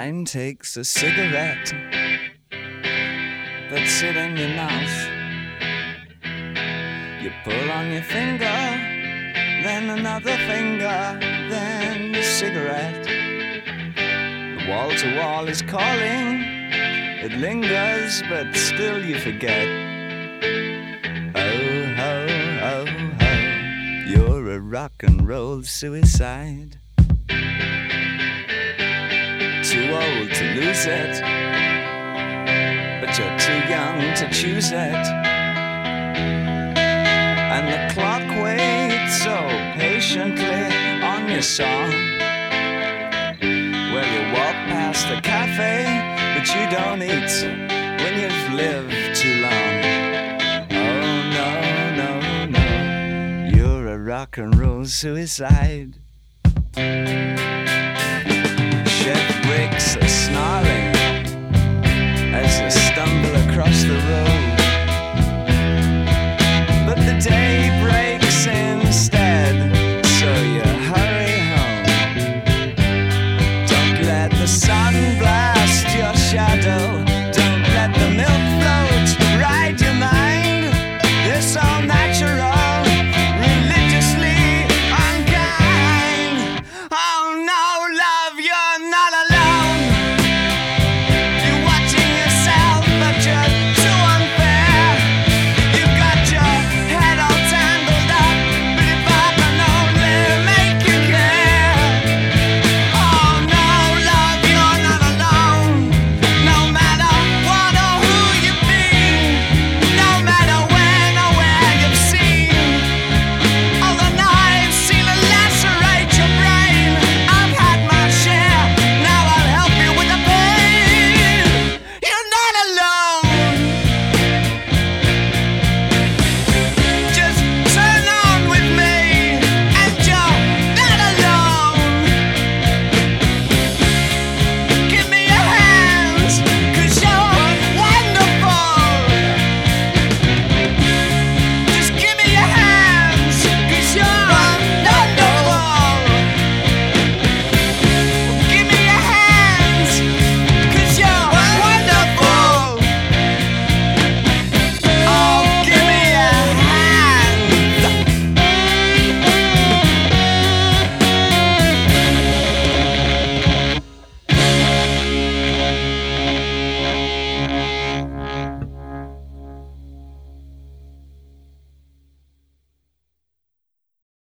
mind takes a cigarette that's it in your mouth. You pull on your finger, then another finger, then the cigarette. The wall to wall is calling, it lingers, but still you forget. Oh, ho, ho, ho, you're a rock and roll suicide. Too old to lose it, but you're too young to choose it. And the clock waits so patiently on your song. Well, you walk past the cafe, but you don't eat when you've lived too long. Oh no, no, no, you're a rock and roll suicide. Chef breaks